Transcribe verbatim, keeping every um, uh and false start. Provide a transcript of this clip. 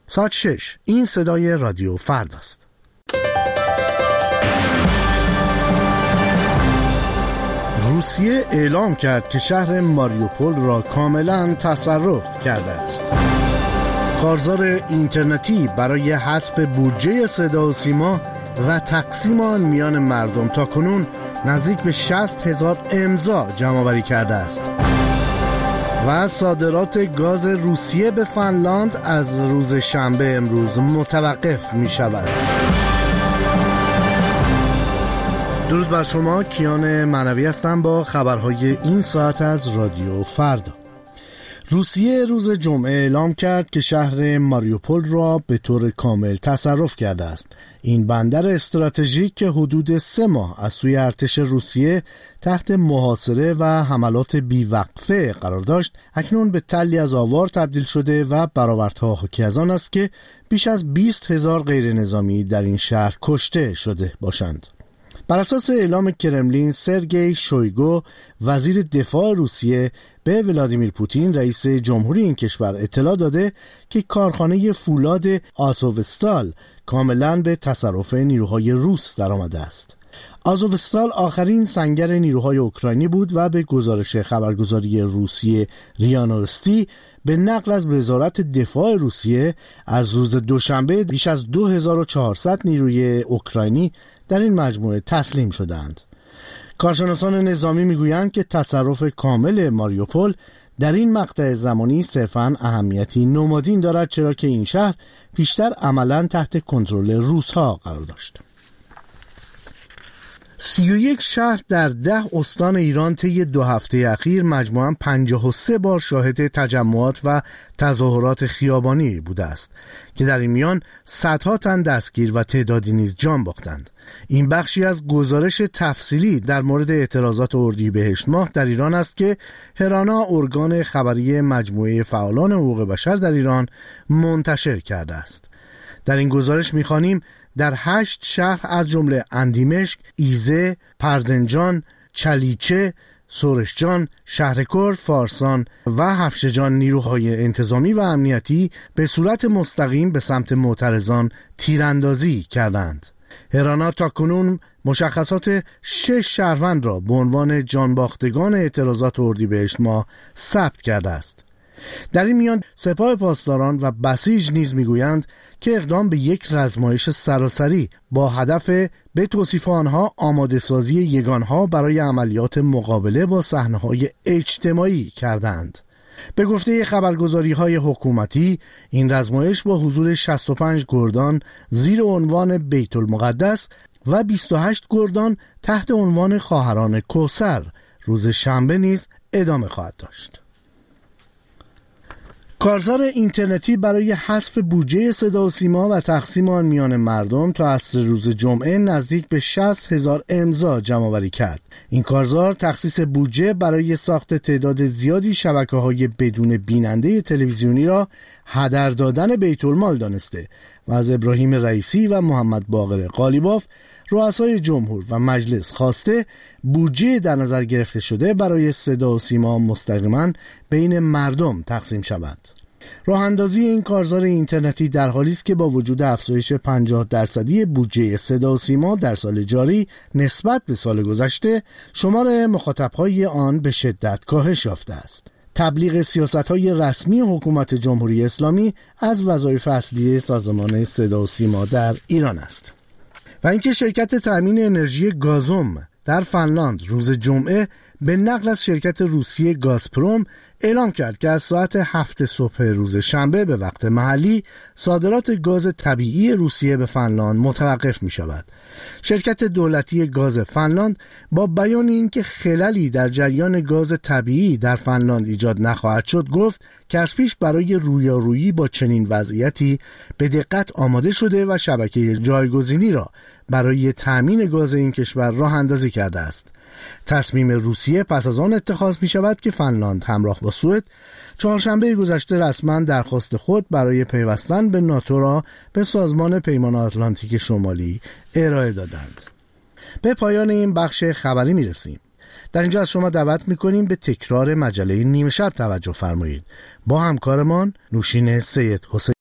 ساعت شش. این صدای رادیو فردا است. روسیه اعلام کرد که شهر ماریوپول را کاملا تصرف کرده است. کارزار اینترنتی برای حذف بودجه صدا و سیما و تقسیم آن میان مردم تاکنون نزدیک به شصت هزار امضا جمع‌آوری کرده است. و صادرات گاز روسیه به فنلاند از روز شنبه امروز متوقف می شود. درود بر شما، کیان معنوی هستم با خبرهای این ساعت از رادیو فردا. روسیه روز جمعه اعلام کرد که شهر ماریوپول را به طور کامل تصرف کرده است. این بندر استراتژیک که حدود سه ماه از سوی ارتش روسیه تحت محاصره و حملات بیوقفه قرار داشت، اکنون به تلی از آوار تبدیل شده و برآوردها حاکی از آن است که بیش از بیست هزار غیر نظامی در این شهر کشته شده باشند. بر اساس اعلام کرملین، سرگئی شویگو وزیر دفاع روسیه به ولادیمیر پوتین رئیس جمهوری این کشور اطلاع داده که کارخانه فولاد آزوفستال کاملا به تصرف نیروهای روس درآمده است. آزوفستال آخرین سنگر نیروهای اوکراینی بود و به گزارش خبرگزاری روسیه ریا نورستی به نقل از وزارت دفاع روسیه از روز دوشنبه بیش از دو هزار و چهارصد نیروی اوکراینی در این مجموعه تسلیم شدند. کارشناسان نظامی میگویند که تصرف کامل ماریوپول در این مقطع زمانی صرفاً اهمیتی نمادین دارد، چرا که این شهر پیشتر عملاً تحت کنترل روس‌ها قرار داشت. سی و یک شهر در ده استان ایران طی دو هفته اخیر مجموعاً پنجاه و سه بار شاهد تجمعات و تظاهرات خیابانی بوده است که در این میان صدها تن دستگیر و تعدادی نیز جان باختند. این بخشی از گزارش تفصیلی در مورد اعتراضات اردیبهشت ماه در ایران است که هرانا، ارگان خبری مجموعه فعالان حقوق بشر در ایران، منتشر کرده است. در این گزارش می‌خوانیم در هشت شهر از جمله اندیمشک، ایزه، پردنجان، چلیچه، سورشجان، شهرکور، فارسان و هفشجان نیروهای انتظامی و امنیتی به صورت مستقیم به سمت معترضان تیراندازی کردند. هرانا تاکنون مشخصات شش شهروند را به عنوان جانباختگان اعتراضات اردیبهشت ماه ثبت کرده است. در این میان سپاه پاسداران و بسیج نیز میگویند که اقدام به یک رزمایش سراسری با هدف به توصیف آنها آماده سازی یگانها برای عملیات مقابله با صحنه‌های اجتماعی کردند. به گفته خبرگزاری‌های حکومتی، این رزمایش با حضور شصت و پنج گردان زیر عنوان بیت المقدس و بیست و هشت گردان تحت عنوان خواهران کوثر روز شنبه نیز ادامه خواهد داشت. کارزار اینترنتی برای حذف بودجه صدا و سیما و تقسیم آن میان مردم تا عصر روز جمعه نزدیک به شصت هزار امضا جمع‌آوری کرد. این کارزار تخصیص بودجه برای ساخت تعداد زیادی شبکه‌های بدون بیننده تلویزیونی را هدر دادن بیت المال دانسته و از ابراهیم رئیسی و محمد باقر قالیباف، رؤسای جمهور و مجلس، خواسته بودجه در نظر گرفته شده برای صدا و سیما مستقیما بین مردم تقسیم شود. راه اندازی این کارزار اینترنتی در حالی است که با وجود افزایش پنجاه درصدی بودجه صدا و سیما در سال جاری نسبت به سال گذشته، شمار مخاطب‌های آن به شدت کاهش یافته است. تبلیغ سیاست‌های رسمی حکومت جمهوری اسلامی از وظایف اصلی سازمان صدا و سیما در ایران است. و اینکه شرکت تأمین انرژی گازوم در فنلاند روز جمعه به نقل از شرکت روسیه گازپروم اعلام کرد که از ساعت هفت صبح روز شنبه به وقت محلی صادرات گاز طبیعی روسیه به فنلاند متوقف می شود. شرکت دولتی گاز فنلاند با بیان اینکه خللی در جریان گاز طبیعی در فنلاند ایجاد نخواهد شد، گفت که از پیش برای رویارویی با چنین وضعیتی به دقت آماده شده و شبکه جایگزینی را برای تأمین گاز این کشور راه اندازی کرده است. تصمیم روسیه پس از آن اتخاذ می شود که فنلاند همراه با سوئد چهارشنبه گذشته رسما درخواست خود برای پیوستن به ناتو را به سازمان پیمان آتلانتیک شمالی ارائه دادند. به پایان این بخش خبری می رسیم. در اینجا از شما دعوت می کنیم به تکرار مجله نیمه شب توجه فرمایید. با همکارمان نوشین سید حسین.